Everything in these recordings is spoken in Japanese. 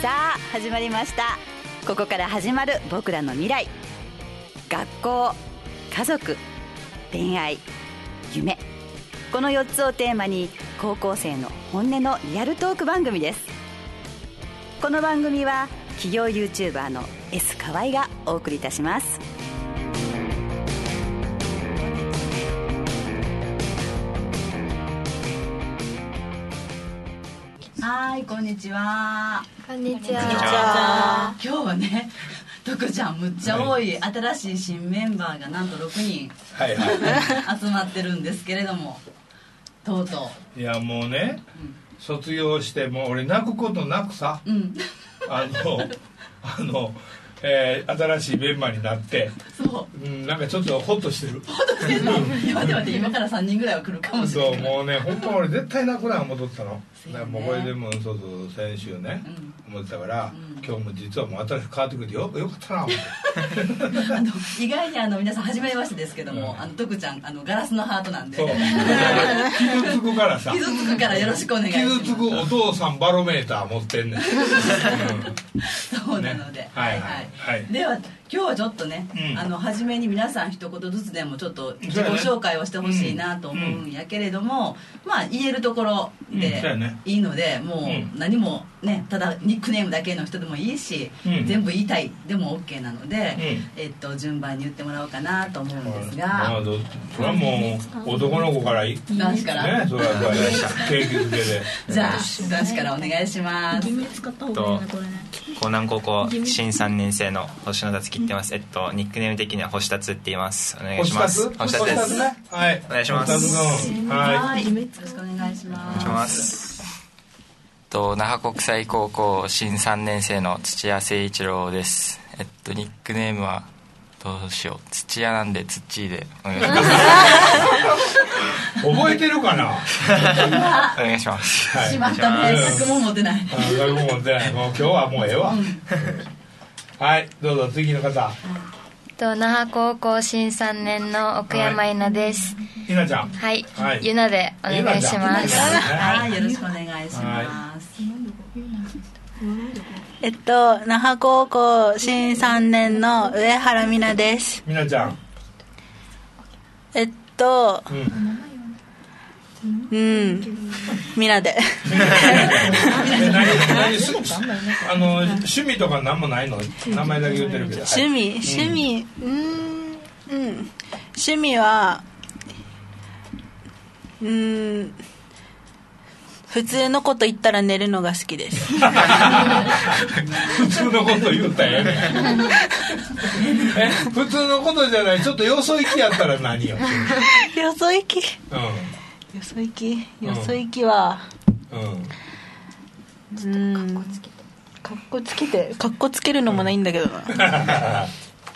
さあ始まりました。ここから始まる僕らの未来。学校、家族、恋愛、夢、この4つをテーマに高校生の本音のリアルトーク番組です。この番組は企業 YouTuber の S 河合がお送りいたします。はい、こんにちは。 こんにちは。 今日はね、徳ちゃんむっちゃ多い新しい新メンバーがなんと6人、集まってるんですけれども、とうとういやもうね、卒業してもう俺泣くことなくさ、新しいメンバーになって、そう、なんかちょっとホッとしてる。 ホッとしてるの。待って今から3人ぐらいは来るかもしれない。 そう、もうね、ほんま俺絶対泣くな思っとったの。もうこれでもそう先週ね、思ってたから、今日も実はもう新しく変わってくれてよかったな思って意外に皆さん初めましてですけども、徳ちゃんガラスのハートなんで、 傷つくからさ、 傷つくからよろしくお願いします。 傷つくお父さんバロメーター持ってんねん。 そうなので、では今日はちょっとね、初めに皆さん一言ずつでもちょっと自己紹介をしてほしいなと思うんやけれども、まあ言えるところでいいので、もう何もね、ただニックネームだけの人でもいいし、全部言いたいでも OK なので、順番に言ってもらおうかなと思うんですが、 それはもう男の子からいい、 男子からね、それは景気づけでじゃあ男子からお願いします。 江南高校新3年生の星野達樹って言います。ニックネーム的には星達って言います。お願いします。 星達です。はい、 お願いします。 はい、よろしくお願いします。 お願いします。那覇国際高校新3年生の土屋誠一郎です。ニックネームはどうしよう、土屋なんで土でお願いします。 覚えてるかな。 お願いします。 しまったね、100も持ってない。 100も持ってない。もう今日はもうええわ。はい、どうぞ次の方。 那覇高校新3年の奥山稲です。 稲ちゃん。 はい、ゆなでお願いします。 はい、よろしくお願いします。 那覇高校新3年の上原美奈です。 美奈ちゃん。 ミラで趣味とか何もないの？名前だけ言ってるけど。 趣味は普通のこと言ったら寝るのが好きです。 普通のこと言ったらやね。普通のことじゃない、ちょっとよそ行きやったら何よ。 よそ行き。よそ行きはかっこつけるのもないんだけどな。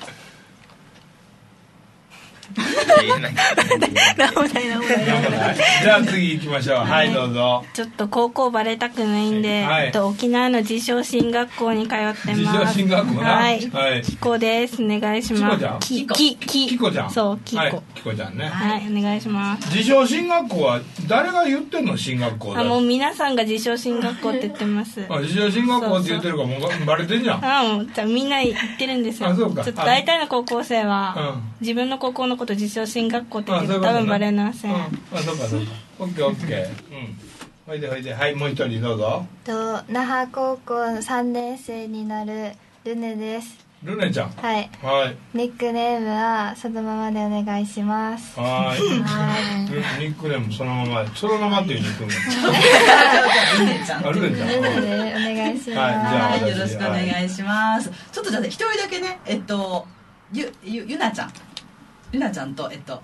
じゃあ次行きましょう。はい、どうぞ。 ちょっと高校バレたくないんで、沖縄の自称進学校に通ってます。 自称進学校な。 はい、キコです。お願いします。 キコちゃん。 そう、キコちゃんね。 はい、お願いします。 自称進学校は誰が言ってんの？進学校だ。 もう皆さんが自称進学校って言ってます。 自称進学校って言ってるからもうバレてんじゃん。 じゃあみんな言ってるんですよ。ちょっと大体の高校生は自分の高校のこと自称進学校って言って多分バレません。 そうか。オッケー。ほいで、はい、もう一人どうぞ。 那覇高校3年生になるルネです。 ルネちゃん。 はい。ニックネームはそのままでお願いします。 はい。ニックネームそのままっていうニックネーム。ルネちゃん。 ルネでお願いします。 はい、よろしくお願いします。ちょっとじゃあ一人だけね、ゆなちゃん。ゆなちゃんと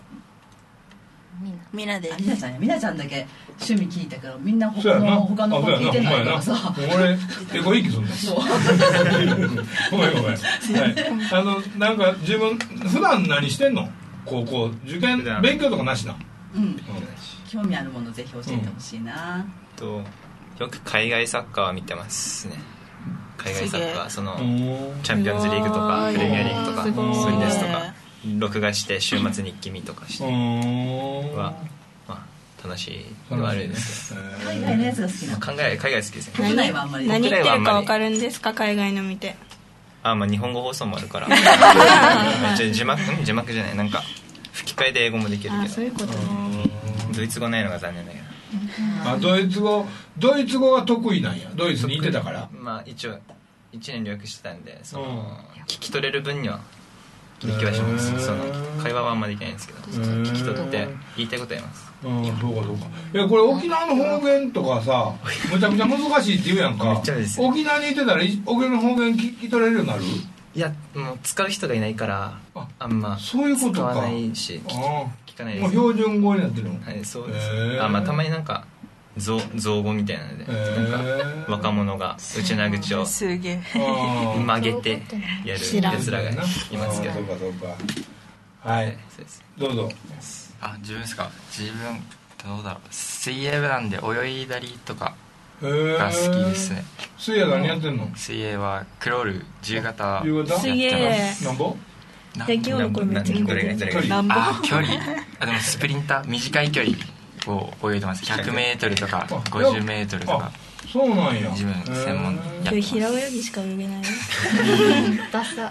みなです。 みなちゃんだけ趣味聞いたからみんな他の子聞いてないからさ。 俺エコひいきすんの。そう。ごめん。なんか自分普段何してんの？高校受験勉強とかなしな。 興味あるものぜひ教えてほしいな。 よく海外サッカー見てますね。海外サッカーチャンピオンズリーグとかプレミアリーグとかそういうですとか。録画して週末日記見とかしては、 話ではあるんですけど、 海外のやつが好きなの？ 海外好きですね。 国内はあんまり。 何言ってるか分かるんですか、海外の見て？ まあ日本語放送もあるから字幕じゃないなんか吹き替えで英語もできるけど。 そういうことね。 ドイツ語ないのが残念だけど。 ドイツ語が得意なんや。ドイツにいてたから。 まあ一応1年留学してたんで、聞き取れる分にはできはします。会話はあんまできないんですけど、聞き取って言いたいことは言います。 そうか。いやこれ沖縄の方言とかさ、むちゃくちゃ難しいって言うやんか。沖縄にいてたら沖縄の方言聞き取れるようになる？いやもう使う人がいないからあんまそういうことか。 使わないし聞かないです。 もう標準語になってるの？ はい、そうです。たまになんか造語みたいなので、なんか若者が内な口を曲げてやるやつらがいますけど。 そうか。はい。どうぞ。 自分ですか。自分どうだろう。水泳部なんで泳いだりとかが好きですね。 水泳何やってんの？ 水泳はクロール自由形。 水泳なんぼ？ 今日のこれめっちゃ聞こえてる。 距離。でもスプリンター短い距離を泳いでます。100m とか 50m とか。 そうなんや。 自分専門やってます。 平泳ぎしか泳げないよ。 ダサ。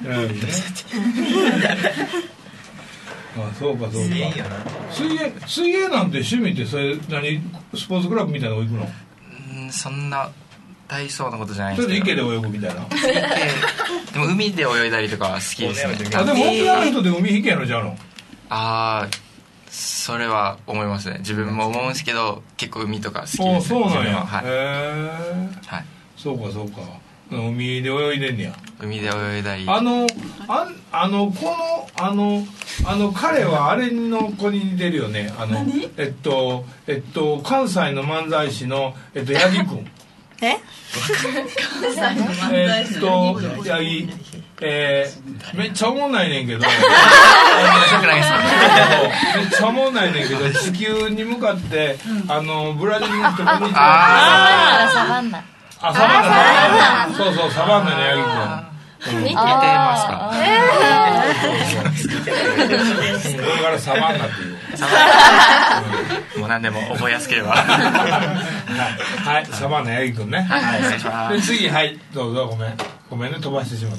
そうか。水泳なんて趣味ってそれスポーツクラブみたいなの行くの？ そんな大層なことじゃないですけど。それで池で泳ぐみたいな。 でも海で泳いだりとかは好きですね。 でも沖縄の人で海行けんのじゃの？ それは思いますね。自分も思うんですけど結構海とか好きですね。 そうなんや。 はい。 そうか。海で泳いでんねや。 海で泳いだり。 彼はあれの子に似てるよね。関西の漫才師の八木くん。 関西の漫才師の八木。めっちゃおもんないねんけど。めっちゃおもんないねんけど、地球に向かってブラジルの人こんにちは。 サバンナ。 サバンナ。そう、サバンナの八木くん。 似てますか？ これからサバンナっていう。 もう何でも覚えやすければ。 はい、サバンナ八木くんね。 はい、お願いします。 次、どうぞ。ごめんね、飛ばしてしまって。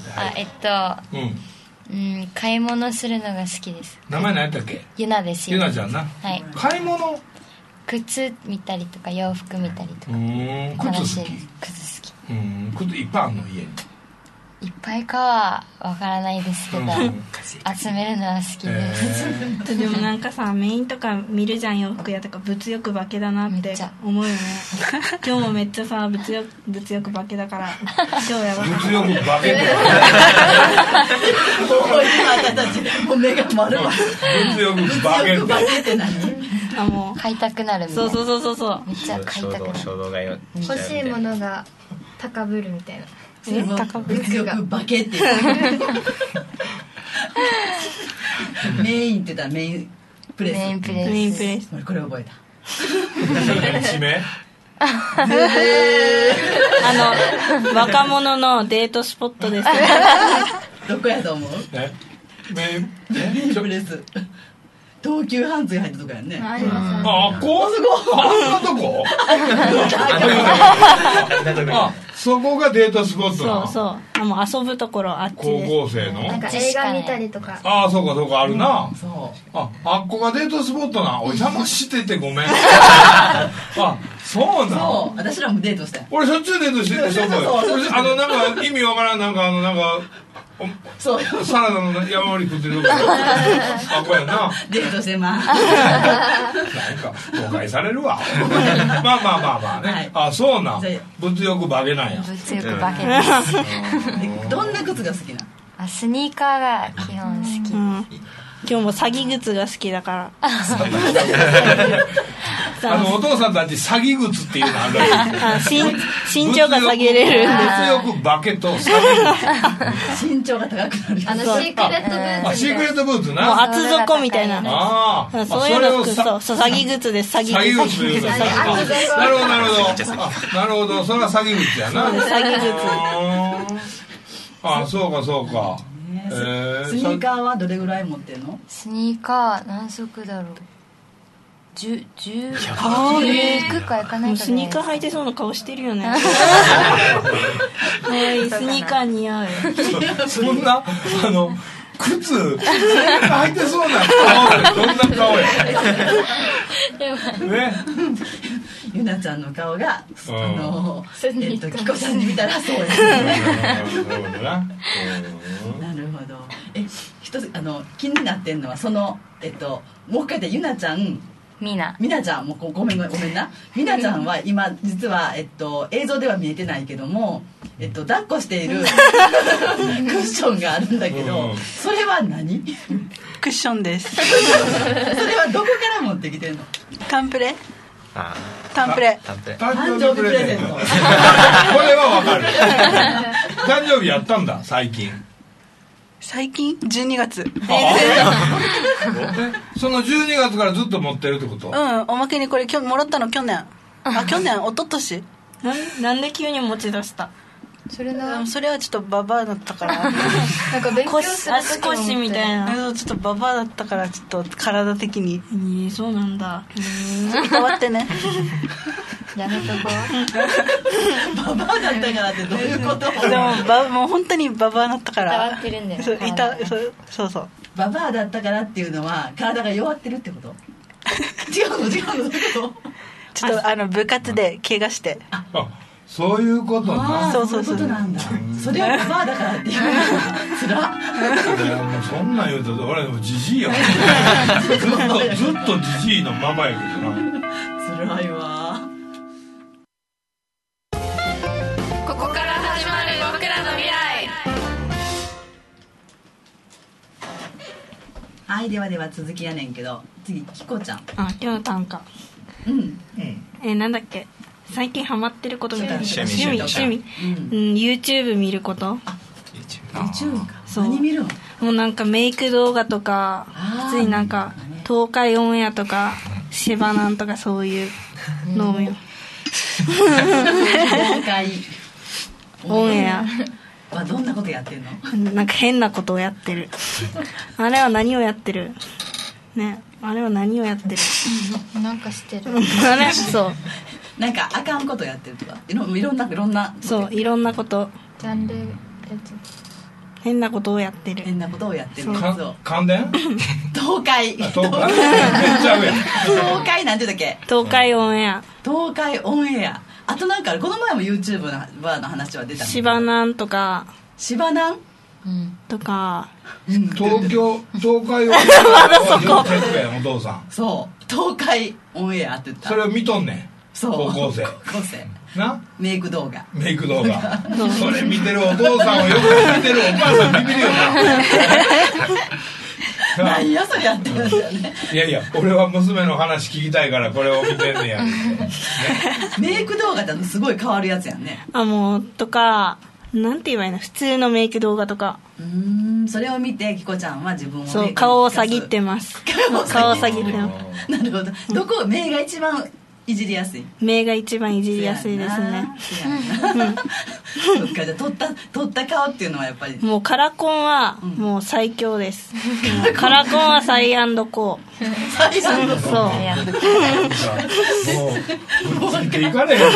買い物するのが好きです。 名前何やったっけ？ ゆなです。 ゆなちゃんな。 はい。 買い物？ 靴見たりとか洋服見たりとか。 靴好き？ 靴好き。 靴いっぱいあんの家に？ いっぱいかはわからないですけど、集めるのは好きです。 でもなんかさ、メインとか見るじゃん、洋服屋とか。物欲化けだなって思うよね。今日もめっちゃさ、物欲化けだから今日やばかった。 物欲化けってもう目が丸々。 物欲化けって何？ もう買いたくなるみたいな。 そうめっちゃ買いたくなる。 衝動買いを欲しいものが高ぶるみたいな。 物欲化けってメインって言ったらメインプレス。 メインプレス。 これ覚えた。 地名？ 若者のデートスポットです。 どこやと思う？ メインプレス。東急ハンズが入ったとこやんね。 こすごい。あんなとこ？そこがデートスポットなの？ そう。もう遊ぶところあっちで。 高校生の？ なんか映画見たりとか。 そうかあるな。あっこがデートスポットな。お邪魔しててごめん。そうなの？ 私らもデートしたよ。 俺しょっちゅうデートしてて、なんか意味わからん、なんかサラダの山盛り食ってるとここやな。 デートしてます。 なんか誤解されるわ。まあね。そうなん。物欲化けなんや。 物欲化けです。 どんな靴が好きな？ スニーカーが基本好き。 今日も詐欺靴が好きだから。 お父さんたち詐欺靴っていうのあるらしい。 身長が下げれるんです。 物欲化けと詐欺靴。身長が高くなる。 シークレットブーツ。 シークレットブーツな。 もう厚底みたいな。そういうのそう詐欺靴です。詐欺靴。 なるほど。それは詐欺靴やな。 詐欺靴。そうか。 スニーカーはどれぐらい持ってんの？ スニーカー何足だろう。 19回行かないとスニーカー履いてそうな顔してるよね。かわいい、スニーカー似合う。 そんな靴履いてそうな顔ってどんな顔やね。 ゆなちゃんの顔がキコちゃんに見たらそうです。なるほど。一つ気になってんのはもう一回でゆなちゃんみなちゃんもごめんな。みなちゃんは今実は映像では見えてないけども抱っこしているクッションがあるんだけど、それは何？ クッションです。 それはどこから持ってきてんの？ タンプレ誕生日プレゼント。これはわかる。誕生日やったんだ最近 12月。 その12月からずっと持ってるってこと？ おまけにこれもらったの去年一昨年。 なんで急に持ち出した？ それはちょっとババアだったからなんか勉強する足腰みたいな。 ちょっとババアだったからちょっと体的に。 そうなんだ。 いたわってね。 やめとこう。ババアだったからってどういうこと？ でももう本当にババアだったから。 伝わってるんだよ。 そうババアだったからっていうのは体が弱ってるってこと？違うのどういうこと？ ちょっと部活で怪我して。 そういうことな。 そういうことなんだ。それはババアだからっていうつら。 もうそんなん言うと俺もジジイやん。ずっとジジイのままやけどな。 つらいわ。 ここから始まる僕らの未来。 はい、では続きやねんけど、次キコちゃん。 今日の短歌。なんだっけ、最近ハマってることみたいな。趣味、YouTube 見ること。 YouTube か。何見るの？ もうなんかメイク動画とか、普通になんか東海オンエアとかシバナンとかそういうのを見る。 東海オンエアはどんなことやってんの？ なんか変なことをやってる。あれは何をやってるね。あれは何をやってる？ なんかしてる。 そう。 なんかあかんことやってるとかいろんなそういろんなことジャンル変なことをやってる関電東海めっちゃ上や東海なんて言うんだっけ？ 東海オンエアあとなんかこの前も YouTube の話は出たシバナンとかとか東海オンエアお父さんそう東海オンエアって言ったそれを見とんねん高校生なメイク動画それ見てるお父さんをよく見てるお母さんビビるよな何やそれやってるんだよね。 いや俺は娘の話聞きたいからこれを見てんねや、 メイク動画だとすごい変わるやつやんね。 もうとかなんて言えばいいの、普通のメイク動画とか。 それを見てキコちゃんは自分をそう顔を下げてます顔を下げてます。 なるほど。どこ目が一番いじりやすい？ 目が一番いじりやすいですね。 そっか、じゃあ撮った顔っていうのはやっぱりもうカラコンはもう最強です、カラコンはサイ&コーサイ&コーもうついていかれへん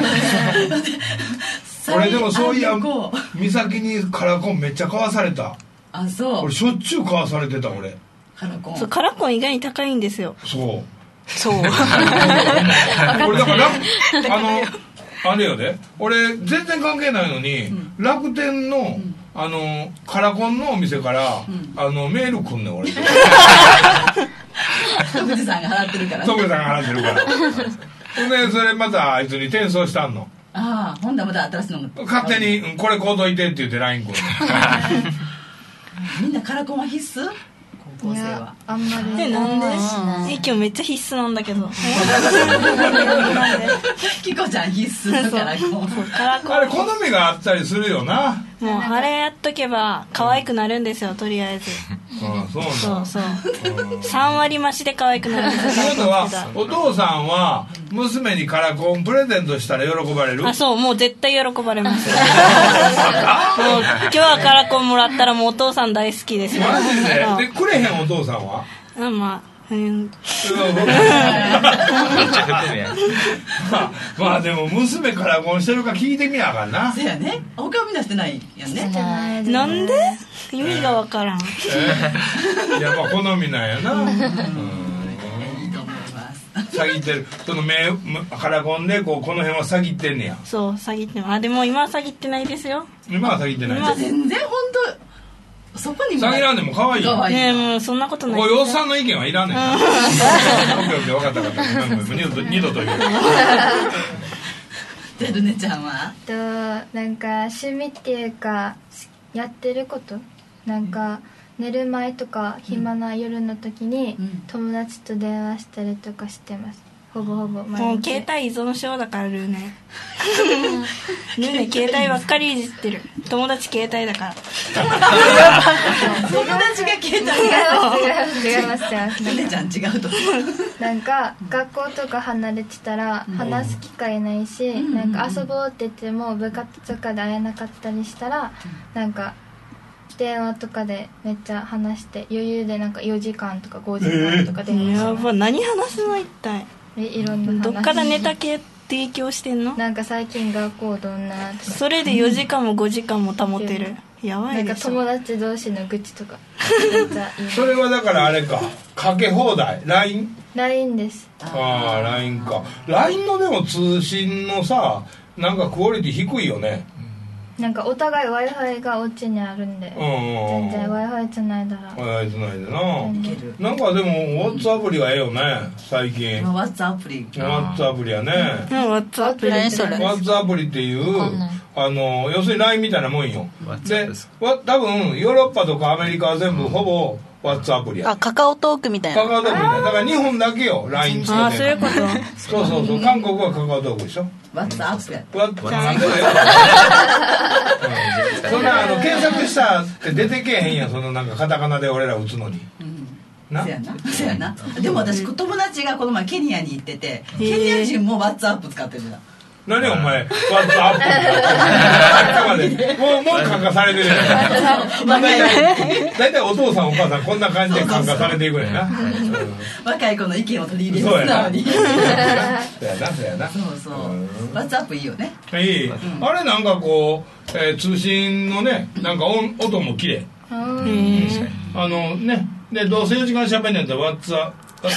俺でもそういや美咲にカラコンめっちゃ買わされた。 あ、そう。 俺しょっちゅう買わされてた俺カラコン。 そう、カラコン意外に高いんですよ。 そう俺だからあれよね、俺全然関係ないのに、楽天のカラコンのお店から、メール来んねん俺徳地さんが払ってるから徳地さんが払ってるからでそれまたあいつに転送したんの。 ああ、ほんだまた新しいの勝手にこれ買うといてって言って LINE 来るみんなカラコンは必須？高校生はあんまりなんで？今日めっちゃ必須なんだけどキコちゃん必須だからカラコンあれ好みがあったりするよな。 もうあれやっとけば可愛くなるんですよ、とりあえず。そう3割増しで可愛くなるんですよ。 ということはお父さんは娘にカラコンプレゼントしたら喜ばれる？ そう、もう絶対喜ばれますもう今日はカラコンもらったらもうお父さん大好きですよ。 マジで？でくれへんお父さんは？ まあでも娘からこうしてるか聞いてみなあかんな。 そうやね。他はみんなしてないやんね。 なんで意味がわからん。 いやまあ好みなんやな。いいと思います。 詐欺ってる。その目カラコンでこうこの辺は詐欺ってんねや。 そう詐欺ってでも今は詐欺ってないですよ。 今は詐欺ってない。 今全然本当。そこに詐欺らんでも可愛いよ。 ねえもうそんなことない。 こういうおっさんの意見はいらんねんな。分かった分かった。二度と言う。 じゃあルネちゃんは？ なんか趣味っていうかやってることなんか寝る前とか暇な夜の時に友達と電話したりとかしてます。ほぼほぼもう携帯依存症だからルーネ携帯ばっかりいじってる。友達携帯だから友達が携帯違いますルネちゃん違うとなんか学校とか離れてたら話す機会ないし、なんか遊ぼうって言っても部活とかで会えなかったりしたらなんか電話とかでめっちゃ話して余裕でなんか4時間とか5時間とか電話します。 やば何話すの一体。 いろんな話。 どっからネタ系提供してんの？ なんか最近学校どんなとかそれで4時間も5時間も保てる。やばいでしょ。 なんか友達同士の愚痴とかそれはだからあれかかけ放題 LINE です。 ああ LINE か。 LINE のでも通信のさなんかクオリティ低いよね。 なんかお互い Wi-Fi がお家にあるんで全然 Wi-Fi つないだら Wi-Fi つないでな。なんかでも WhatsApp アプリがええよね最近。 WhatsApp アプリやね。 WhatsApp アプリ何それ。 WhatsApp アプリっていう要するに LINE みたいなもんよ。で多分ヨーロッパとかアメリカは全部ほぼWhatsApp アプリや。 カカオトークみたいな。 カカオトークみたいな。だから日本だけよ LINE 使って。 そういうこと。 そう韓国はカカオトークでしょ。 WhatsApp や。 そんな検索したって出てけえへんやん。そのなんかカタカナで俺ら打つのに。 そうやな。でも私友達がこの前ケニアに行っててケニア人も WhatsApp 使ってるじゃん。 何お前 WhatsApp もう感化されてるやん。大体お父さんお母さんこんな感じで感化されていくねんな。 若い子の意見を取り入れるなのに。そうやな。 そうWhatsApp いいよね。 いい。あれなんかこう通信のねなんか音も綺麗。ねでどうせ4時間しゃべんねんやったら WhatsApp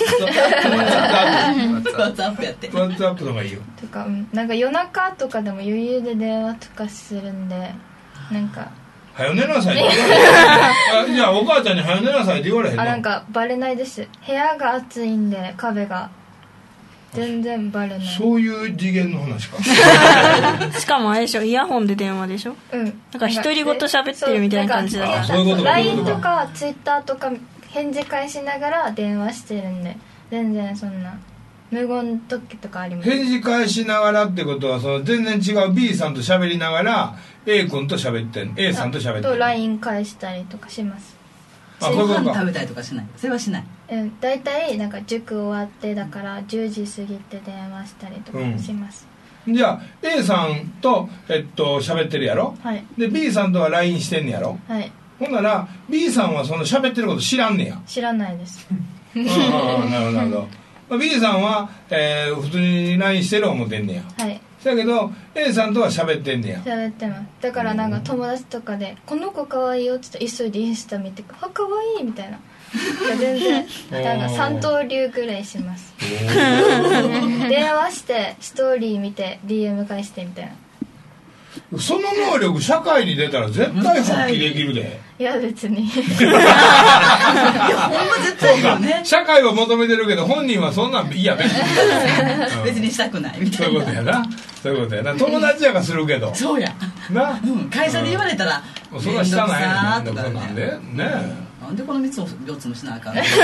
やって WhatsApp のがいいよとか、なんか夜中とかでも余裕で電話とかするんでなんかはよ寝なさいじゃあお母ちゃんにはよ寝なさいって言われへんの？ なんかバレないです。部屋が暑いんで壁が全然バレない。 そういう次元の話かしかもあれでしょイヤホンで電話でしょ。なんか独り言喋ってるみたいな感じだから。 LINE とか Twitter とか返事返しながら電話してるんで全然そんな無言時とかあります。 返事返しながらってことはその全然違う B さんと喋りながら A 君と喋ってん A さんと喋ってんと LINE 返したりとかします。 ご飯食べたりとかしない？それはしない。 だいたいなんか塾終わってだから10時過ぎて電話したりとかします。 じゃあ A さんと喋ってるやろ。 はい。 で B さんとは LINE してんねやろ。 はい。 ほんなら B さんはその喋ってること知らんねや。 知らないです。 なるほど。B さんは、普通に LINE してる思ってんねや。 はい。 だけど A さんとは喋ってんねや。 喋ってます。だからなんか友達とかで「この子かわいいよ」って言ったら急いでインスタ見て「あかわいい」みたいな。全然なんか三刀流ぐらいします。電話してストーリー見て DM 返してみたいな。 その能力社会に出たら絶対発揮できるで。 いや別にいやほんま絶対いいよね。 社会は求めてるけど本人はそんなんいや別に別にしたくないみたいな。 そういうことやな。友達やがするけどそうやな、 会社で言われたらそれはしたないとかなんでねなんでこの3つを4つもしなあかんねん。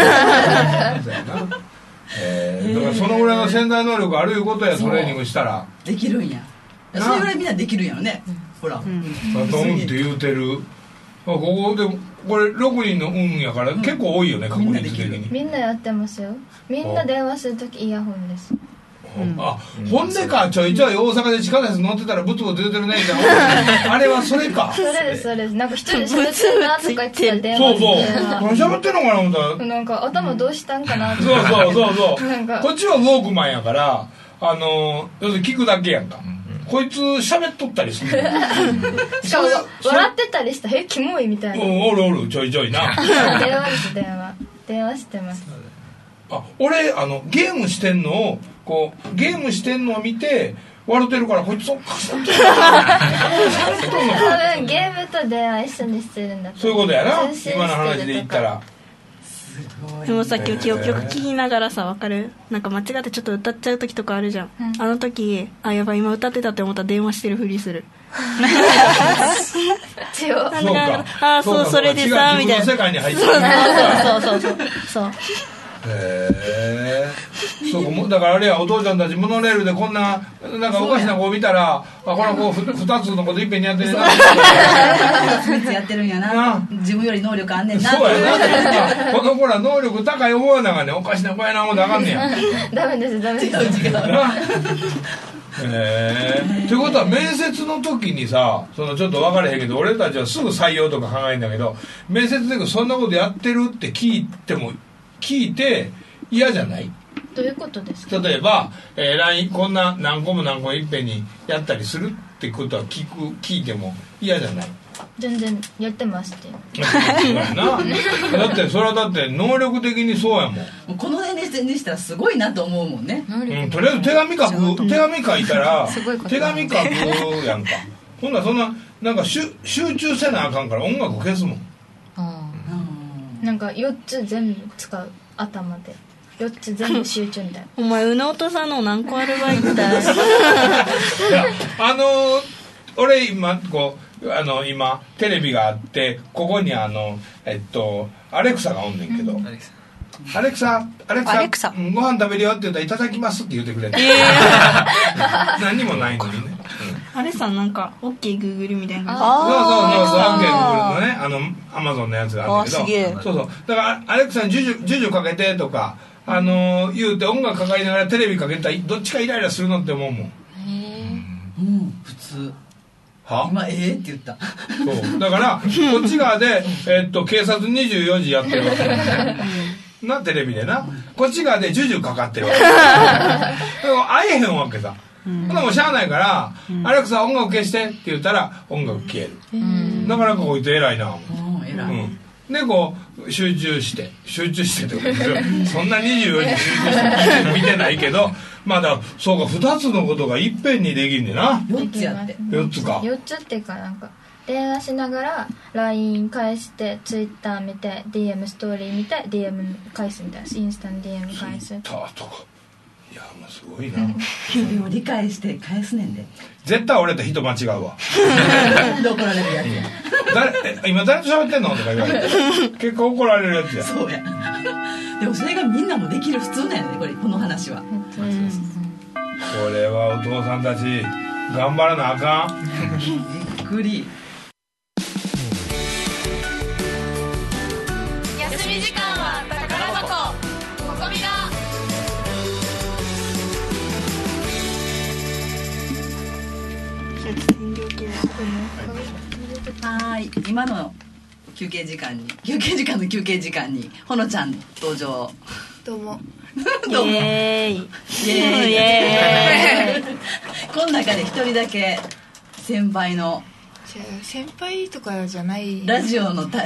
だからそのぐらいの潜在能力あるいうことや。トレーニングしたらできるんや。それぐらいみんなできるんやろね。ほらドンって言うてる。ここでこれ6人の運やから結構多いよね、確率的に。 みんなやってますよ。みんな電話するときイヤホンです。 ほんでか、ちょいちょい大阪で地下鉄乗ってたらブツブツ出てるねじゃん。あれはそれか。 それですそれです。なんか一人で喋ってるなとか言ってたら電話そうそう何喋ってんのかな思ったら、 なんか頭どうしたんかなとか。 そうなんかこっちはウォークマンやから要するに聞くだけやんか。こいつ喋っとったりする。 しかも笑ってたりしたらキモいみたいな。 おるちょいちょいな。 電話してます。 俺ゲームしてんのを見て笑ってるから、こいつそっかしとってる。 多分ゲームと電話一緒にしてるんだと。 そういうことやな、今の話で言ったら。 でもさ、今日曲聴きながらさ、分かる？なんか間違ってちょっと歌っちゃう時とかあるじゃん、あの時やばい今歌ってたって思ったら電話してるふりする。そうそれでさみたいな。 世界に入ってる。 そうそうだからあれや、お父ちゃんたちモノレールでこんななんかおかしな子を見たら、この子2つのこといっぺんにやってるな。 2つやってるんやな。自分より能力あんねんな。 そうやな。この子ら能力高い思うながね、おかしな子やな思うてあかんねや。 ダメです。違う。 ということは面接の時にさ、ちょっと分かれへんけど、俺たちはすぐ採用とか考えるんだけど、面接でそんなことやってるって聞いて嫌じゃない？ どういうことですか？ 例えば、LINE こんな何個もいっぺんにやったりするってことは聞いても嫌じゃない？ 全然やってますってそうやな。だってそれはだって能力的にそうやもん。 この年齢にしたらすごいなと思うもんね。 とりあえず手紙書いたら手紙書くやんか。ほんならそんなんか集中せなあかんから音楽消すもん。 なんか4つ全部使う、頭で4つ全部集中みたいな。 お前宇野音さんの何個アルバイトだよ。 いや俺今今テレビがあって、ここにアレクサがおんねんけど、アレクサご飯食べるよって言ったらいただきますって言ってくれて、何にもないのにね。 あれさ、なんか OKGoogle みたいな感じ。 そう OKGoogle のね、Amazon のやつがあるんだけど、そうだからアレクサにジュジュかけてとか言うて音楽かかりながらテレビかけたらどっちかイライラするのって思うもん。 普通。 今って言った。 そうだからこっち側で警察24時やってるわけな、テレビでな。こっち側でジュジュかかってるわけ。でも会えへんわけさ。ほんなもうしゃあないから「アレクサ音楽消して」って言ったら音楽消える。だからこいつ偉いな。でこう集中してってことですよ。そんな24時集中して見てないけど、まあだそうか、2つのことがいっぺんにできんねんな。 4つやって。 4つか。 4つっていうか、なんか電話しながら LINE 返して Twitter 見て DM ストーリー見て DM 返すみたいな。インスタに DM 返す。 Twitter とか。いやもうすごいな。 でも理解して返すねんで。 絶対俺って人間違うわ。 怒られるやつや。 今誰と喋ってんのとか言われて結構怒られるやつや。 そうや。でもそれがみんなもできる普通だよね、この話は。 これはお父さんたち頑張らなあかん。 びっくり。 休み時間は宝箱ここみが。 はい、今の休憩時間にほのちゃん登場。 どうも。 どうも。イエーイ。この中で一人だけ先輩の、 先輩とかじゃない、 ラジオの経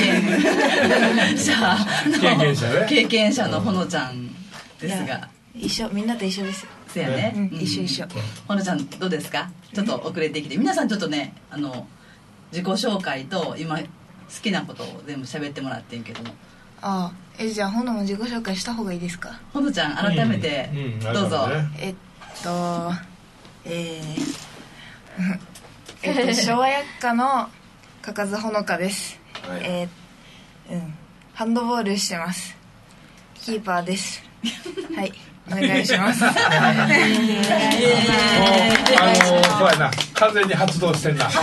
験者のほのちゃんですが、 みんなと一緒です。 そうやね、 一緒。 ほのちゃんどうですか？ちょっと遅れてきて、皆さんちょっとね、自己紹介と今好きなことを全部喋ってもらってんけども。 じゃあほのも自己紹介した方がいいですか？ ほのちゃん改めてどうぞ。 昭和薬科のかかずほのかです。ハンドボールしてます。キーパーです。はい、お願いします。そうやな、完全に発動してんな。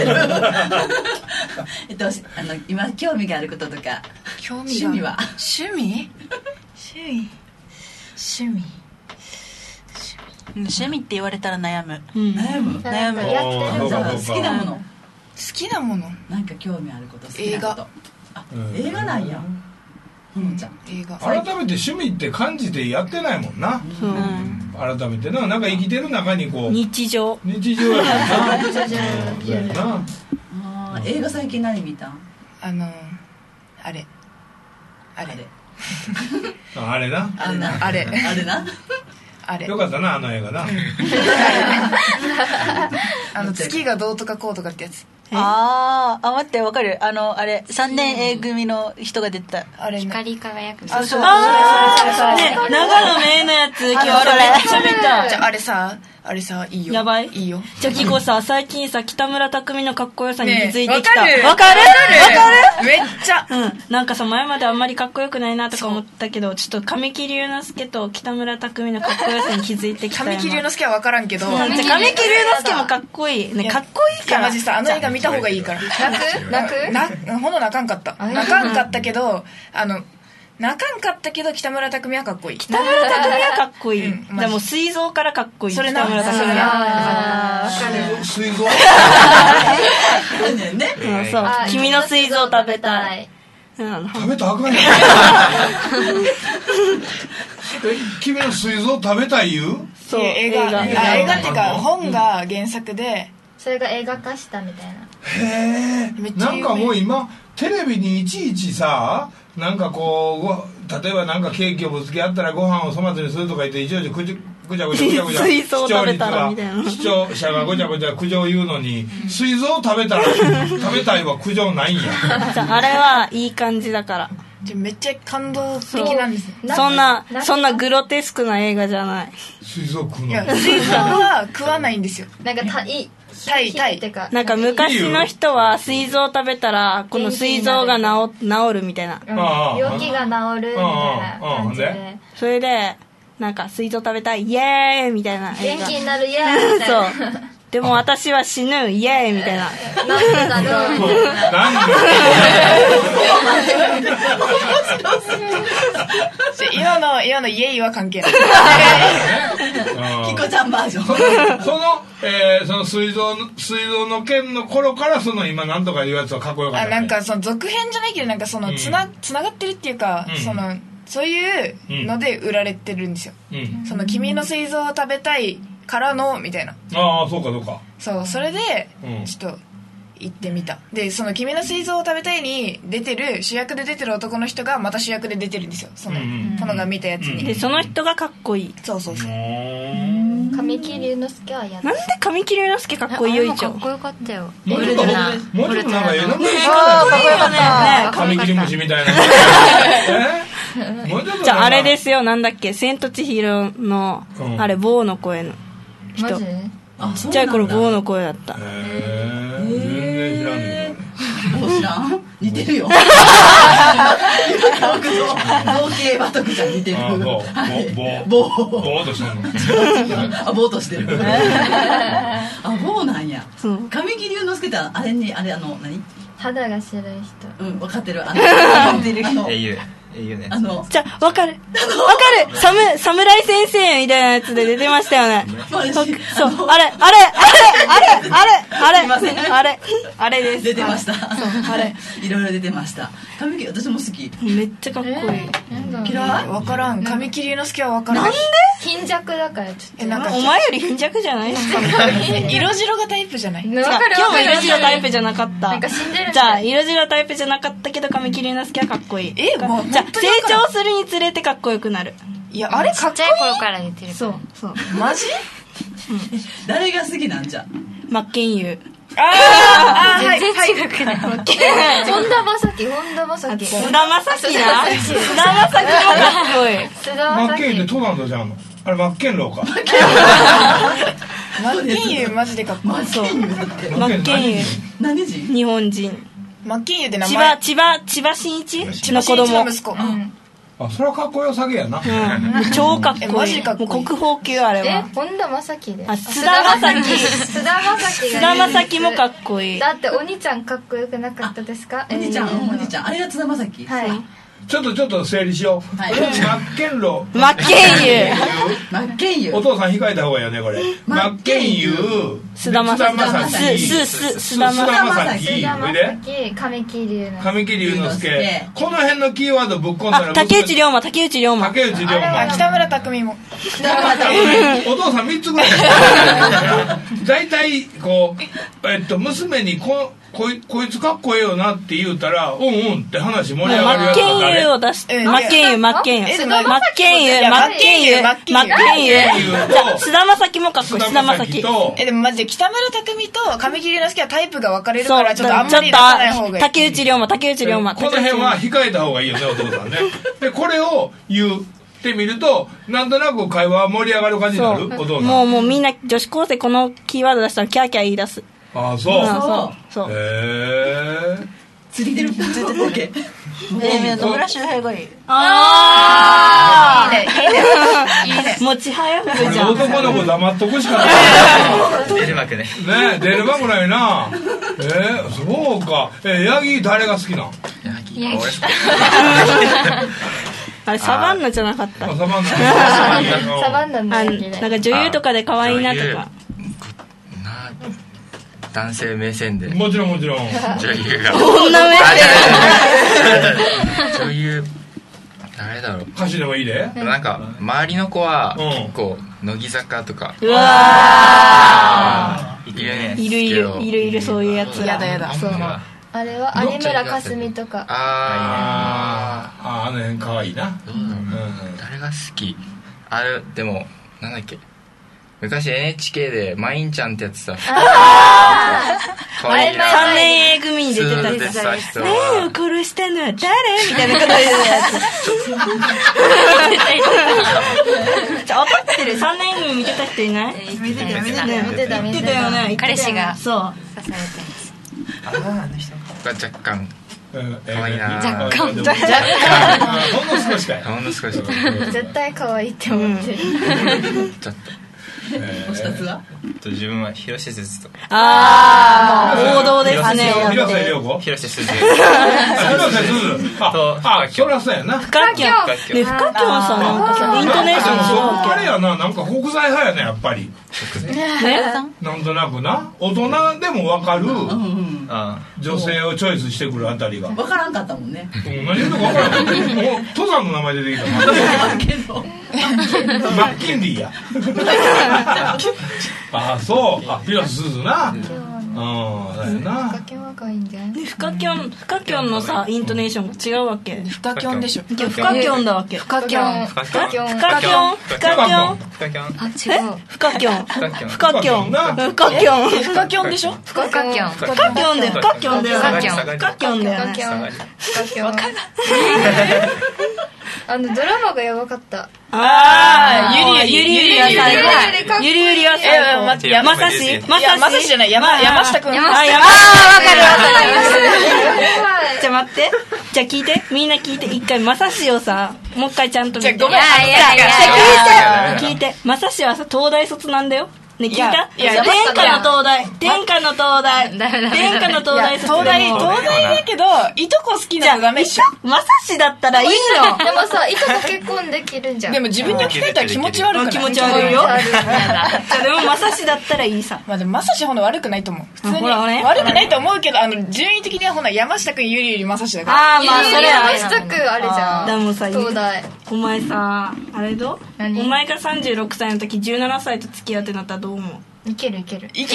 今興味があることとか。趣味は？ 趣味趣味って言われたら悩む。 悩むやってるじゃあ好きなもの、 好きなもの、 なんか興味あること好きなこと。映画なんや。ちゃん映画。 改めて趣味って感じてやってないもんな。改めてな、なんか生きてる中にこう日常やな。 映画最近何見たん？ あれあれな。よかったな、あの映画な。 月がどうとかこうとかってやつ。 待ってわかる。あれ3年 A 組の人が出たあれ光り輝く。 そう長野めいのやつ。今日あれめっちゃ見た。 じゃあれさいいよ。 やばい。 いいよ。 じゃあキコさ、最近さ北村匠海のかっこよさに気づいてきた。 わかるめっちゃ。 なんかさ、前まであんまりかっこよくないなとか思ったけど、ちょっと神木隆之介と北村匠海のかっこよさに気づいてきた。 神木隆之介は分からんけど、 神木隆之介もかっこいいね。かっこいいから。 マジさ、あの映画見た方がいいから。ほんと泣かんかったけど、泣かんかったけど北村匠海はかっこいい。 北村匠海はかっこいい。じゃあもう膵臓からかっこいい。 それな。 北村匠海は。 膵臓。 そう。君の膵臓食べたい。 食べたらあかんやん。君の膵臓食べたい言う？ そう。 映画っていうか本が原作で、 それが映画化したみたいな。 へえ。なんかもう今テレビにいちいちさ、なんかこう例えばなんかケーキをぶつけ合ったらご飯を粗末にするとか言っていちいちぐちゃ視聴者がごちゃごちゃ苦情言うのに、膵臓食べたいは苦情ないんや。 あれはいい感じだから。 めっちゃ感動的なんです。 そんなグロテスクな映画じゃない。 膵臓食うの？ いや、膵臓は食わないんですよ。 なんかタイなんか昔の人は膵臓食べたらこの膵臓が治るみたいな、 病気が治るみたいな感じで、 それでなんか膵臓食べたいイエーイみたいな元気になるイエーイみたいな。 そうでも私は死ぬイエーイみたいな。 なんでだろう。 今のイエイは関係ない。 キコちゃんバージョン。 その膵臓の件の頃からその今なんとかいうやつはかっこよかった、ね。 なんかその続編じゃないけど、なんかそのつながってるっていうか、そういうので売られてるんですよ。その君の膵臓を食べたいからのみたいな。 そうか。 それでちょっと行ってみた。でその君の膵臓を食べたいに主役で出てる男の人がまた主役で出てるんですよ。その殿が見たやつに。 でその人がかっこいい。 そう。 神木隆之介はやった。 なんで神木隆之介かっこいいよ以上。 かっこよかったよ。 もうちょっとなんかええのに神木隆之みたいな。 じゃああれですよ、なんだっけ、千と千尋のあれ棒の声の人。ちっちゃい頃棒の声だった。 全然知らんねん。 知らん？似てるよ。造形馬徳じゃ似てる。 ぼーっとしてるの。 ぼーっとしてる。棒なんや。神木隆之介って何？ 肌が白い人。 分かってる。 英雄ね。 じゃあ分かる侍先生みたいなやつで出てましたよね。そうあれです。 出てました。いろいろ出てました。神木私も好き。 めっちゃかっこいい。 嫌い？ 分からん。神木隆之介は分からん。 なんで？ 貧弱だからちょっと。 お前より貧弱じゃない？ 色白がタイプじゃない？ 今日も色白タイプじゃなかった。 なんか死んでる。 じゃあ色白タイプじゃなかったけど神木隆之介はかっこいい。じゃあ成長するにつれてかっこよくなる。 いやあれかっこいい。 ちっちゃい頃から似てる。 そうマジ？ 誰が好きなんじゃ？ 真剣佑。 全然違くない。本田正樹な。 菅田将暉もかっこいい。 真剣佑ってトナンドじゃんの。あれ真剣郎か。 真剣佑マジでかっこいい。 真剣佑何人？ 日本人。 真剣佑って名前。 千葉真一の子供。 それはかっこよさげやな。 超かっこいい。もう国宝級あれは。 本田正樹で。 菅田将暉もかっこいい。 だってお兄ちゃんかっこよくなかったですか？ お兄ちゃんあれが菅田将暉。 はい。 ちょっと整理しよう。真剣路。 真剣佑。 お父さん控えた方がいいよねこれ。真剣佑。 菅田将暉。菅田将暉。神木隆之介。この辺のキーワードぶっ込んだら。 竹内涼真。 北村匠海も。 お父さん3つぐらい。大体こう娘にこいつかっこええよなって言うたらうんって話盛り上がるやつだ真剣佑を出して真剣佑菅田将暉もかっこいい。菅田将暉でもマジで北村匠海と神木隆之介はタイプが分かれるからちょっとあんまり出さない方がいい。 竹内涼真この辺は控えた方がいいよねお父さんね。でこれを言うってみるとなんとなく会話盛り上がる感じになる。お父さんもうみんな女子高生このキーワード出したらキャーキャー言い出す。 ああそう釣り出るボケ。 野村周平がいい。 ああいいね。持ち早くじゃん。 男の子黙っとくしかない出る幕ね。 出る幕ないな。そうか。ヤギ誰が好きなん？ ヤギあれサバンナじゃなかった。 サバンナのなんか女優とかで可愛いなとか。 男性目線で。 もちろん。女優が。 女目線。女優誰だろう。 歌手でもいいで。 なんか周りの子は結構乃木坂とか。 うわいるね。 いるそういうやつ。 やだ。 そう。あれは有村架純とか。 あの辺可愛いな。 誰が好き？あれでもなんだっけ。昔 NHK でマインちゃんってやつさ。 3年 A 組に出てたやつ。何を殺したのは誰みたいなこと言うやつ。分かってる。3年 A 組見てた人いない？ 見てたよね。 彼氏がそう刺されてあの人が若干可愛いな。 若干ほんの少しかい。 ほんの少し。 絶対可愛いって思ってる。 ちょっと。 お二つは？ 自分は広瀬すずとか。 王道ですね。 広瀬涼子？ 広瀬すず。 広瀬すず。そりゃそうやな。 深きょんさなんかさイントネーション違うあれやな、なんか国際派やねやっぱり。なんとなくな、大人でも分かる女性をチョイスしてくるあたりが。 分からんかったもんね。 何言うとか分からん。もう登山の名前出てきたもん。マッキンリーや。そう。広瀬すずな。 深きょんは可愛いんじゃない？ 深きょんのさイントネーションが違うわけ。 深きょんでしょ。 深きょんだわけ。 深きょん。 あ、違う。深きょん。 でしょ。 深きょんだよ。ドラマがやばかった。 ゆりは最高。まさしじゃない。山下くん。 わかる。じゃあ待って。じゃあ聞いて。みんな聞いて。一回まさしをさ、もう一回ちゃんと見て。 ごめん。 聞いて。まさしはさ、東大卒なんだよ。ね、聞いた？天下の東大東大だけどいとこ好きなのダメっしょ。 まさしだったらいいの。 でもさ、いとこ結婚できるんじゃん。 でも自分に置き換えたら気持ち悪くない？ 気持ち悪いよ。でもまさしだったらいいさ。 まあでもまさしほんの悪くないと思う。普通に悪くないと思うけど、順位的にはほな山下くんゆりまさしだから。 まあそれは山下くんあれじゃん。 でもさ、 東大。 お前さ、あれどう？お前が36歳の時17歳と付き合ってなったらどう思う？ いける。 いけます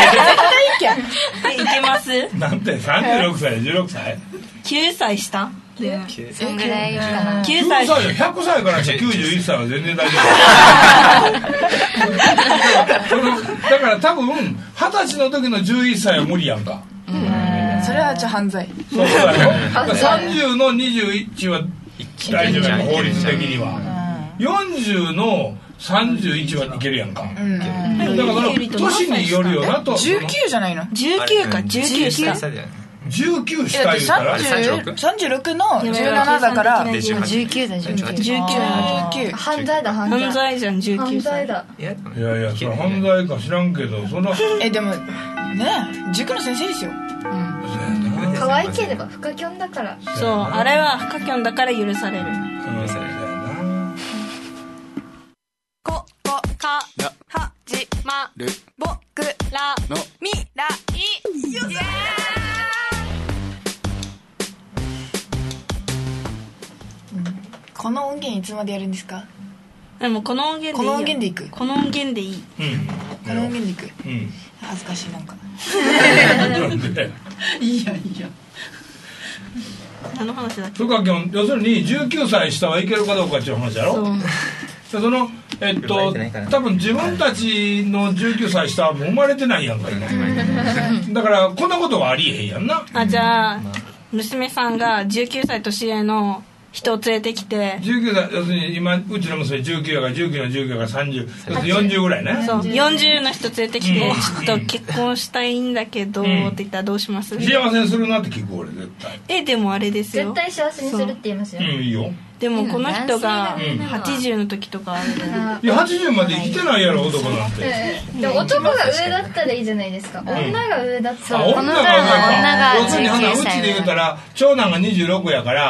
なんて36歳16歳 9歳下そんぐらいかな。 9歳 100歳からして91歳は全然大丈夫。だから多分20歳の時の11歳は無理やんか。 それは犯罪。 そうだよ。30の21は大丈夫やん、法律的には。40の31はいけるやんか。だから年によるよなと。 19じゃないの ？19か。19下した言ったら 36の17だから 19だ。 19 犯罪だ。 犯罪じゃん。19 犯罪だ。 いやそれ犯罪か知らんけど、そのでもね、塾の先生ですよ。 か可愛ければ、フカキョンだから。 そう、あれはフカキョンだから許される。 許される。 ここから始まる僕らの未来。 この音源いつまでやるんですか？ でもこの音源でいいよ。 この音源でいく。 この音源でいい。 この音源でいく。恥ずかしいなんか。 いいやいいや。 何の話だっけ？ フカキョン、要するに19歳下はいけるかどうかっていう話だろ。その多分自分たちの19歳下はもう生まれてないやんか今。だからこんなことはありえへんやんな。 あ、じゃあ娘さんが19歳年上の人を連れてきて、 19歳、要するに今うちの娘19やから19の19やから30、要するに40ぐらいね。 そう、40の人連れてきて、ちょっと結婚したいんだけど、って言ったらどうします？ 幸せにするなって聞く俺絶対。 でもあれですよ、 絶対幸せにするって言いますよ。 いいよ。 でもこの人が80の時とかあるじゃない。 いや80まで生きてないやろ男なんて。 でも男が上だったらいいじゃないですか。女が上だったら。 女が要するにうちで言うたら長男が26やから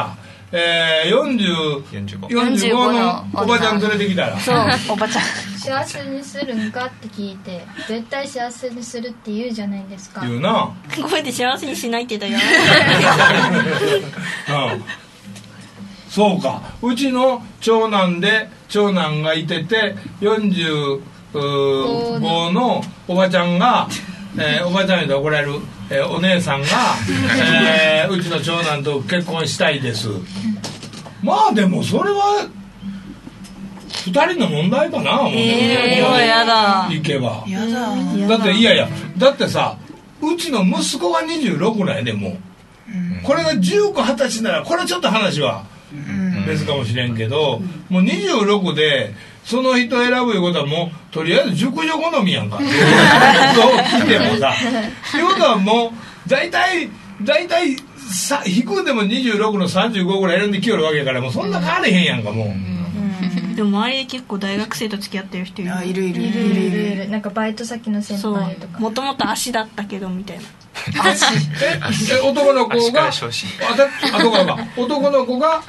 、45のおばちゃん連れてきたら、 そうおばちゃん幸せにするんかって聞いて、絶対幸せにするって言うじゃないですか。 言うな。 こうやって幸せにしないって言ったよ。 そうか、うちの長男がいてて45のおばちゃんが、おばちゃんに怒られる、お姉さんが、うちの長男と結婚したいです。まあでもそれは2人の問題かな。もうやだ。 行けばだっていやだってさ、うちの息子が26なんやでもう、これが19、20歳ならこれはちょっと話は別かもしれんけど、もう26でその人選ぶいうことはもうとりあえず熟女好みやんか。そう聞いてもさ、ってことはもう大体低くでも26の35ぐらい選んできよるわけやから、もうそんな変われへんやんかもう。 でも周りで結構大学生と付き合ってる人いる。 あ、いる。 なんかバイト先の先輩とか。 もともと足だったけどみたいな。 男の子が男の子が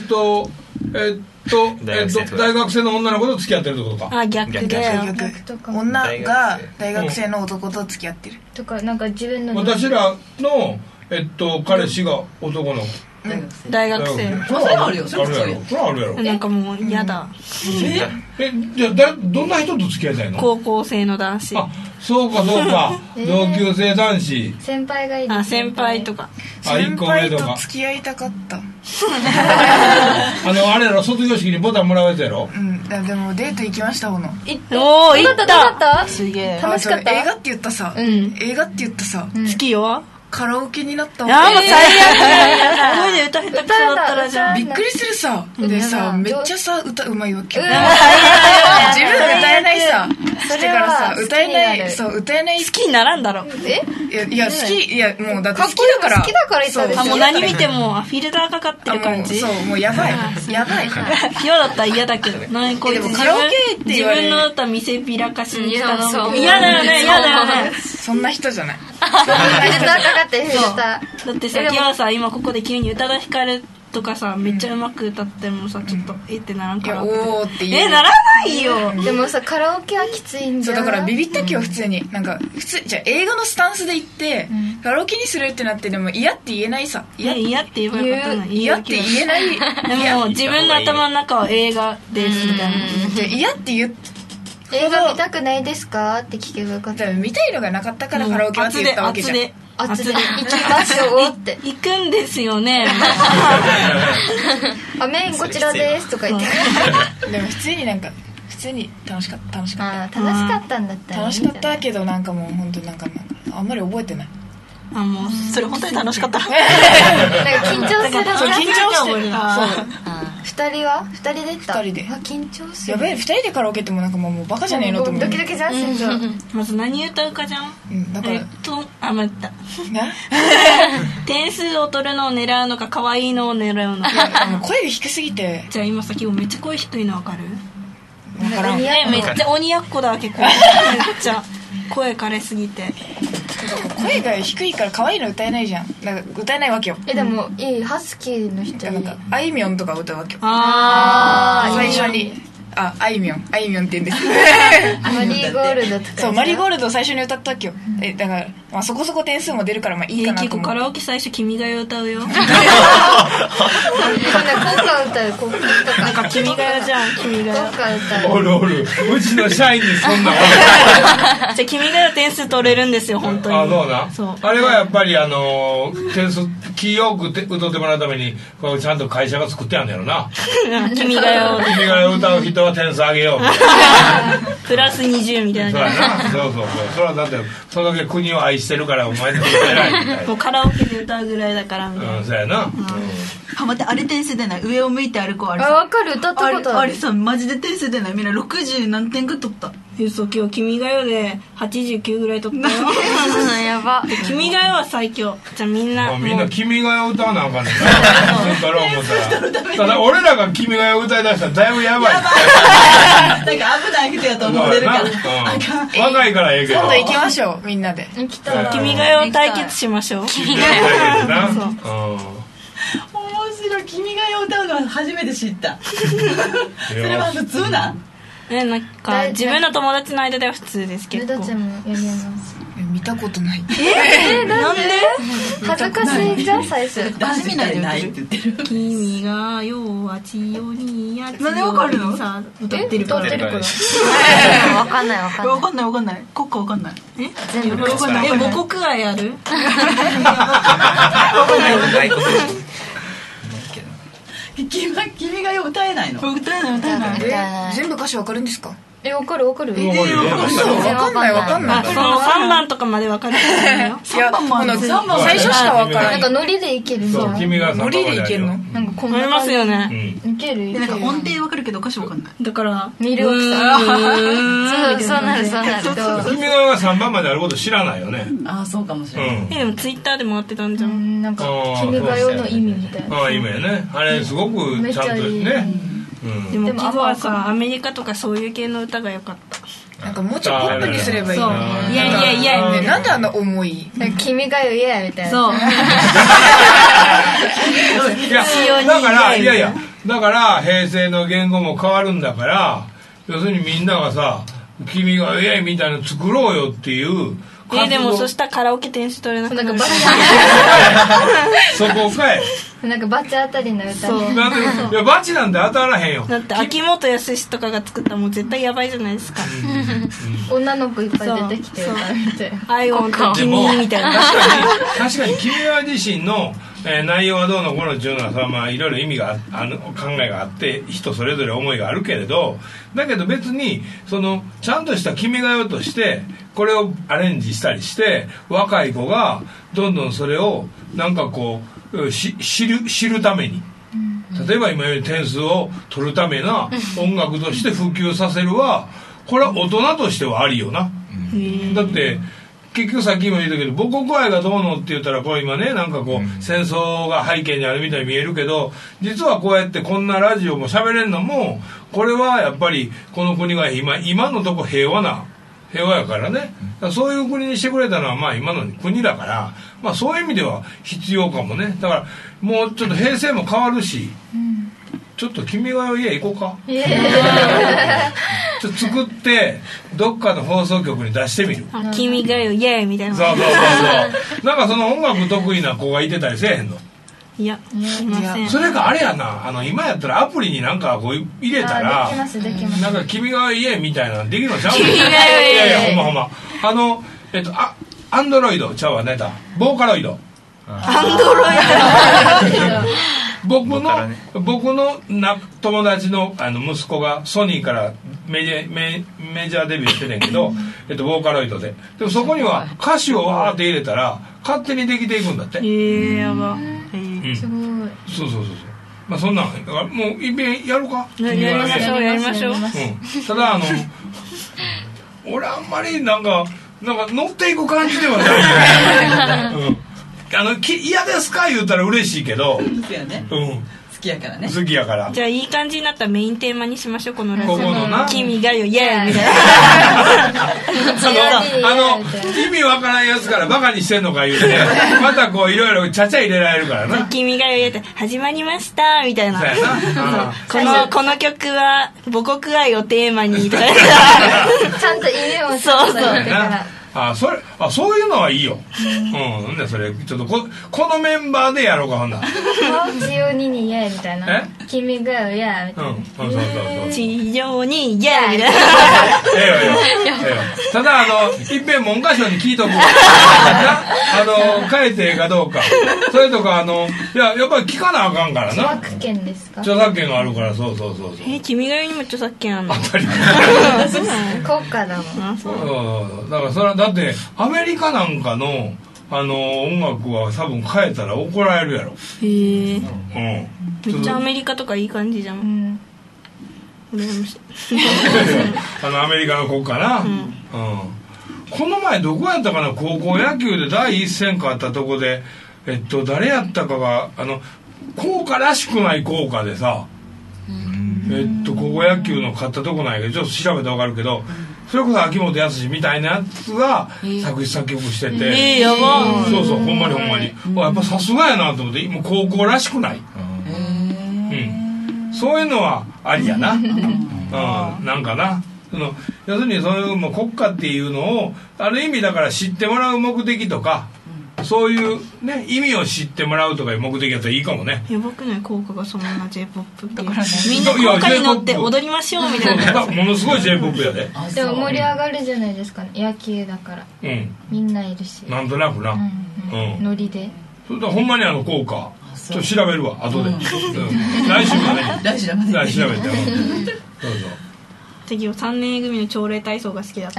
大学生の女の子と付き合ってるってことか。 あ、逆で女が大学生の男と付き合ってるとか、なんか自分の私らの彼氏が男の子、 大学生。 それあるよ。それあるやろ。 なんかもう嫌だ。 じゃあどんな人と付き合いたいの？ 高校生の男子。 あ、そうか同級生男子。 先輩がいいです。 あ、先輩とか。 先輩と付き合いたかった。 あれやろ、卒業式にボタンもらうやつやろ。 でもデート行きましたもの。 おー、行った。 すげえ楽しかった。 映画って言ったさ、 好きよ。 カラオケになったわ。 最悪。声で歌下手くそだったらじゃん。 びっくりするさ。でさ、めっちゃさ歌うまいわけ。自分歌えないさ。してからさ、歌えない。 好きにならんだろ。 いや好き、いやもうだって好きだから。 好きだから言ったんですよ。 もう何見てもフィルターかかってる感じ。 そう、もうやばい。 嫌だったら嫌だけど。何こいつカラオケって自分の歌見せびらかしにしたの。嫌だよね。 そんな人じゃない。 だってさ、今さ、今ここで急に宇多田ヒカルとかさ、めっちゃうまく歌ってもさ、ちょっとってならんから。 おーって言う。 ならないよ。 でもさ、カラオケはきついんじゃん。 そうだからビビった今日普通になんかじゃあ映画のスタンスで行ってカラオケにするってなって、でも嫌って言えないさ。 嫌って言えばよかったの。 嫌って言えない。 でも自分の頭の中は映画ですみたいな。 じゃあ嫌って言って。 映画見たくないですかって聞けばよかった。 見たいのがなかったからカラオケはって言ったわけじゃん。 圧で行きましょうって行くんですよね。 メインこちらですとか言って。 でも普通に楽しかった。 楽しかったんだったら楽しかったけど、なんかもう本当なんかあんまり覚えてない。 あ、もうそれ本当に楽しかった。 なんか緊張する。 そう緊張してる。 2人で行った。 2人で。 緊張する。 やべえ、2人でカラオケってもなんかもうバカじゃねえのと思う。 ドキドキじゃん。 まず何歌うかじゃん。 だから待った。点数を取るのを狙うのか、可愛いのを狙うのか。 声が低すぎて。 じゃあ今さ、今日めっちゃ声低いの分かる？ 分からん。 めっちゃ鬼やっこだ結構。めっちゃ。 声枯れすぎて声が低いから可愛いの歌えないじゃん。なんか歌えないわけよ。 でもいいハスキーの人いい。 なんかあいみょんとか歌うわけよ。 最初にあいみょんって言うんですマリーゴールドとか。 そうマリーゴールドを最初に歌ったわけよ。だから、そこそこ点数も出るからいいかなと思う。 結構カラオケ最初君が代歌うよ。 みんな国歌歌う国歌とか。 なんか君が代じゃん。君が代国歌歌う。 おるうちの社員にそんなじゃあ君が代点数取れるんですよ本当に。 そうな。そうあれはやっぱり点数気よく歌ってもらうためにこうちゃんと会社が作ってやんのやろな。 君が代を歌う人は点数上げようプラス20みたいな。 そうそれはだってそのだけ国を愛してるからお前で歌えないみたいな。 もうカラオケで歌うぐらいだからみたいな。 そうやな。 待ってあれ点数出ない。上を向いて歩こう。あれ分かる歌ったことある。 あれさマジで点数出ない。みんな60何点か取った。 そう今日君が代で89ぐらい取ったよ。 やば。 君が代は最強。じゃあみんな君が代歌わなあかんねんな。ただ俺らが君が代歌いだしたらだいぶやばい。 なんか危ない人やと思われるから若いからええけど。 今度行きましょうみんなで。 行きたい。 君が代を対決しましょう。 君が代な。 面白い。君が代を歌うのは初めて知った。それは普通なん？ なんか自分の友達の間では普通ですけど。 どっちもやります。 見たことない。 なんで？恥ずかしいじゃん最初。 男子みたいでないって言ってる。 君が代は千代にやつなんでわかるの？ さ歌ってるから。 わかんない。 国歌わかんない。 全部母国愛ある？ 君が代歌えないの？歌えない。 全部歌詞わかるんですか？ わかる。 わかんない。 その3番とかまでわかるんだよ。 3番も最初しかわからない。 なんかノリでいけるじゃん。 君がノリでいけるの？ なんかありますよね。 いける。 なんか音程わかるけど歌詞わかんない。 だから見る大きさ。そうなる。 君が3番まであること知らないよね。 ああそうかもしれない。 でもツイッターで回ってたんじゃん。 なんか君が代の意味みたいな。 ああ意味やね。あれすごくちゃんとね。 でも実はさアメリカとかそういう系の歌が良かった。 なんかもうちょいポップにすればいいのに。 いやなんであんな重い？ 君が代イエーみたいな。 そう。 だから平成の言語も変わるんだから、要するにみんながさ君が代イエーみたいなの作ろうよっていう。 でもそしたらカラオケ点数取れなくなる。 そこかい。 なんかバチ当たりの歌。 いやバチなんて当たらへんよ。 だって秋元康とかが作ったらもう絶対やばいじゃないですか。 女の子いっぱい出てきて歌みたいな。 アイオンと君みたいな。 確かに君が自身の内容はどうのこうのっていうのはさ、いろいろ意味が考えがあって人それぞれ思いがあるけれど、だけど別にそのちゃんとした君が代としてこれをアレンジしたりして若い子がどんどんそれをなんかこう知るために、例えば今より点数を取るためな音楽として普及させるはこれは大人としてはありよな。だって結局さっきも言ったけど母国愛がどうのって言ったらこれ今ねなんかこう戦争が背景にあるみたいに見えるけど、実はこうやってこんなラジオも喋れるのもこれはやっぱりこの国が今のとこ平和やからね。そういう国にしてくれたのは今の国だから、そういう意味では必要かもね。だからもうちょっと平成も変わるし、ちょっと君が代家行こうか。ちょっと作ってどっかの放送局に出してみる。 君が代イエーみたいな。 そうなんかその音楽得意な子がいてたりせえへんの？ いやいません。 それかあれやな、今やったらアプリになんかこう入れたらできますなんか君が代家みたいなのできるのちゃうの？ 君が代いやほんまアンドロイドちゃうわねだボーカロイド。 アンドロイド僕の友達の息子がソニーからメジャーデビューしてんねんけどボーカロイドでもそこには歌詞をわーって入れたら勝手にできていくんだって。 やば。 すごい。 そうそんなんだからもういっぺんやるか。 やりましょう。 ただ俺あんまりなんか乗っていく感じではない。嫌ですか言うたら嬉しいけど、 きやからね。 好きやから。 じゃあいい感じになったらメインテーマにしましょう、このラジオ。 ここのな。 君がよ、イエーイみたいな。意味わからんやつからバカにしてんのか言うて、またこういろいろちゃちゃ入れられるからな。 君がよ、イエーイって始まりましたみたいな。この曲は母国愛をテーマにみたいな。 ちゃんと意味をそうそう。 そういうのはいいよ。うん。それちょっとこのメンバーでやろうかほんなら。 地上にイエーみたいな。君がよイエーみたいな。 そう。地上にイエーみたいな。 ただいっぺん文科省に聞いとく。変えてかどうか。それとかやっぱり聞かなあかんからな。 著作権ですか？ 著作権があるからそう。 君がよにも著作権あるの？ 当たり前。 国家だもん。 そう。だからそれはだってアメリカなんかの音楽は多分変えたら怒られるやろ。 へえ。めっちゃアメリカとかいい感じじゃん。羨ましい。 アメリカの国家な。この前どこやったかな、高校野球で第一戦かあったとこで誰やったかが校歌らしくない校歌でさ、高校野球の勝ったとこないけどちょっと調べてわかるけど、それこそ秋元康みたいなやつが作詞作曲してて、 やば。 そうほんまにやっぱさすがやなと思って、もう高校らしくない。そういうのはありやな。なんかな、要するにそういうもう国家っていうのをある意味だから知ってもらう目的とか、そういうね意味を知ってもらうとかいう目的だったらいいかもね。 やばくない？効果がそんな J-POP だからね。みんな効果に乗って踊りましょうみたいな。 ものすごい J-POP やで。 でも盛り上がるじゃないですかね、野球だから。みんないるし。 なんとなくな。 ノリで。 それとほんまに効果ちょっと調べるわ後で。来週までに。 来週までに。 調べて。どうぞ。 次は3年 A 組の朝礼体操が好きだった。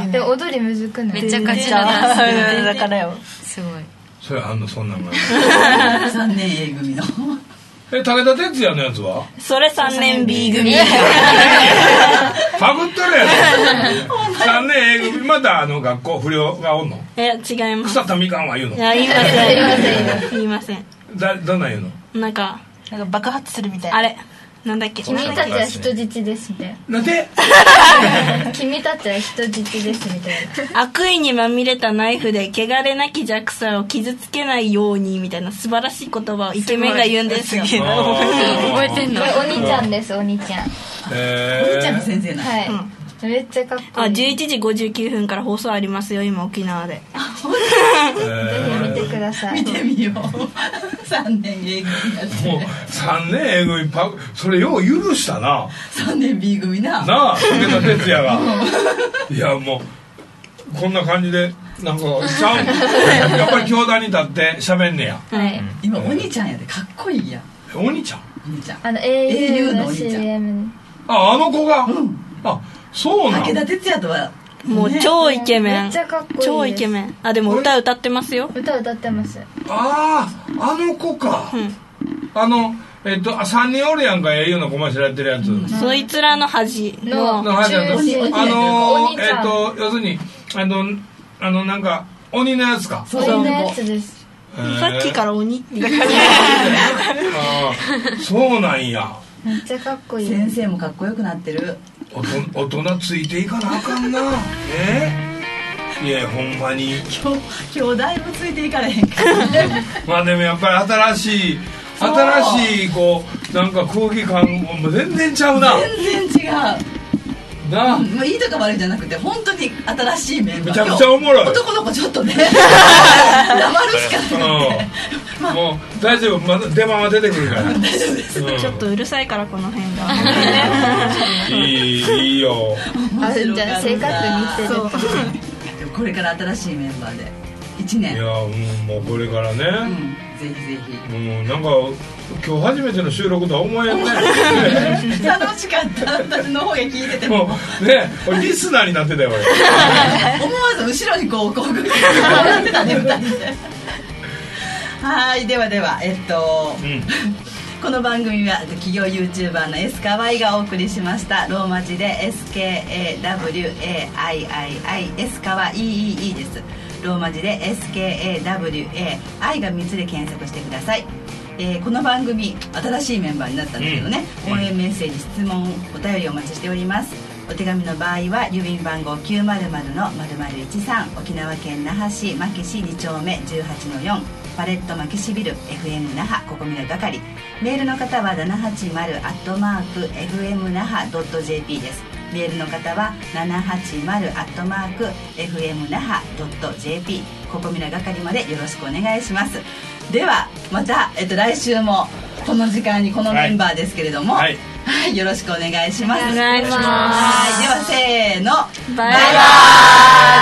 でも踊りむずくない？ めっちゃガチだな。だからよ。すごい。 それそんなんが。 3年 A 組の。 武田鉄矢のやつは？ それ3年 B 組。 パクっとるやろ。3年 A 組また学校不良がおんの？ 違います。 腐ったみかんは言うの？ いや言いません。言いません。 どんなん言うの？ なんか爆発するみたいな。 あれなんだっけ？ 君たちは人質ですみたいな。 なんで？ 君たちは人質ですみたいな。悪意にまみれたナイフで汚れなき弱者を傷つけないようにみたいな素晴らしい言葉をイケメンが言うんですよ。 覚えてんの？ お兄ちゃんです、お兄ちゃん。 お兄ちゃんの先生なの？ はい。めっちゃかっこいい。 11時59分から放送ありますよ今沖縄で。ぜひ見てください。 見てみよう。3年 A 組やって。 もう3年 A 組それよう許したな。 3年 B 組な。 なあ武田鉄矢が。いやもうこんな感じでなんかやっぱり教壇に立って喋んねや。 はい。 今お兄ちゃんやでかっこいいや。 お兄ちゃん？ お兄ちゃん。 au の CM。 あの子が。そうなの？ 武田鉄矢とはもう超イケメン。 めっちゃかっこいいです。 超イケメン。でも歌ってますよ。 歌ってます。 あの子か。3人おるやんか、au のコマーシャルやってるやつ。 そいつらの恥の要するになんか鬼のやつか。 鬼のやつです。 さっきから鬼ってそうなんや。 めっちゃかっこいい。 先生もかっこよくなってる。 大人ついていかなあかんな。いやほんまに今日だいぶついていかれへんからまあでもやっぱり新しいこうなんか空気感も全然ちゃうな。 全然違うな。もういいとか悪いじゃなくて本当に新しいメンバー。 めちゃくちゃおもろい。 男の子ちょっとね黙るしかない。 もう大丈夫、まだ出番は出てくるから大丈夫です、ちょっとうるさいからこの辺がいいよ。 じゃあ性格似てる。 これから新しいメンバーで1年。 いやもうこれからね、 ぜひぜひ。 もうなんか今日初めての収録とは思えんね。 楽しかった。私の方が聞いててもね、俺リスナーになってたよ。 思わず後ろにこう笑ってたね2人で。はい、ではこの番組は企業 YouTuber のエスカワイがお送りしました。ローマ字で SKAWAII エスカワ EEE です。ローマ字で SKAWAI が3つで検索してください。 この番組新しいメンバーになったんだけどね、応援メッセージ、質問、お便りお待ちしております。お手紙の場合は郵便番号 900-0013 沖縄県那覇市牧市2丁目 18-4 パレット牧市ビル FM 那覇ここみら係。メールの方は 780@fmnaha.jp です。メールの方は 780@fmnaha.jp ここみら係までよろしくお願いします。ではまた、来週もこの時間にこのメンバーですけれども、はい、よろしくお願いします。 お願いします。 はい、ではせーの、 バイバイ。